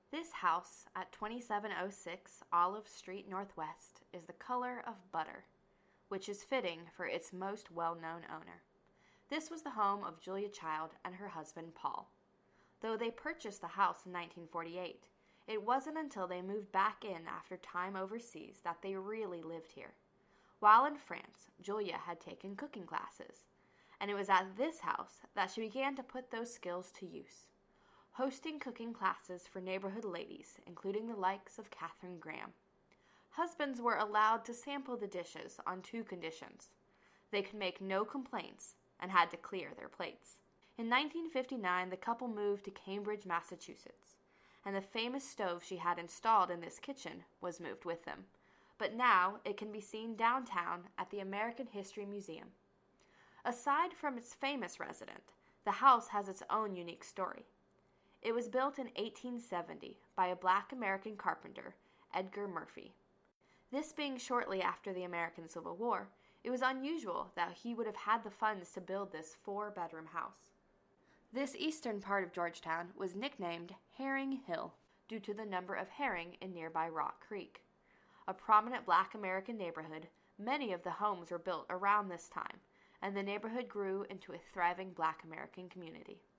This house at 2706 Olive Street Northwest is the color of butter, which is fitting for its most well-known owner. This was the home of Julia Child and her husband Paul. Though they purchased the house in 1948, it wasn't until they moved back in after time overseas that they really lived here. While in France, Julia had taken cooking classes, and it was at this house that she began to put those skills to use, hosting cooking classes for neighborhood ladies, including the likes of Katharine Graham. Husbands were allowed to sample the dishes on two conditions. They could make no complaints and had to clear their plates. In 1959, the couple moved to Cambridge, Massachusetts, and the famous stove she had installed in this kitchen was moved with them. But now it can be seen downtown at the American History Museum. Aside from its famous resident, the house has its own unique story. It was built in 1870 by a Black American carpenter, Edgar Murphy. This being shortly after the American Civil War, it was unusual that he would have had the funds to build this four-bedroom house. This eastern part of Georgetown was nicknamed Herring Hill due to the number of herring in nearby Rock Creek. A prominent Black American neighborhood, many of the homes were built around this time, and the neighborhood grew into a thriving Black American community.